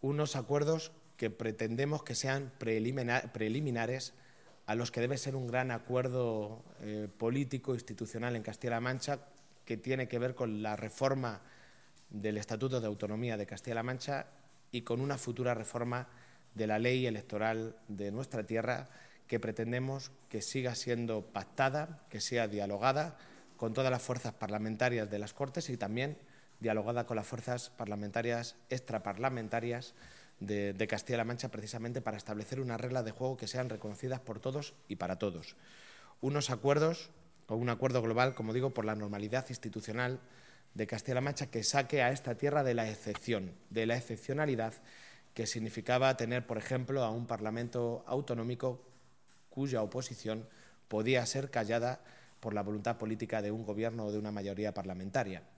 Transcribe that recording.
unos acuerdos que pretendemos que sean preliminares a los que debe ser un gran acuerdo político institucional en Castilla-La Mancha, que tiene que ver con la reforma del Estatuto de Autonomía de Castilla-La Mancha y con una futura reforma de la ley electoral de nuestra tierra, que pretendemos que siga siendo pactada, que sea dialogada con todas las fuerzas parlamentarias de las Cortes y también dialogada con las fuerzas parlamentarias extraparlamentarias de Castilla-La Mancha, precisamente para establecer unas reglas de juego que sean reconocidas por todos y para todos. Unos acuerdos o un acuerdo global, como digo, por la normalidad institucional de Castilla-La Mancha, que saque a esta tierra de la excepción, de la excepcionalidad que significaba tener, por ejemplo, a un Parlamento autonómico cuya oposición podía ser callada por la voluntad política de un gobierno o de una mayoría parlamentaria.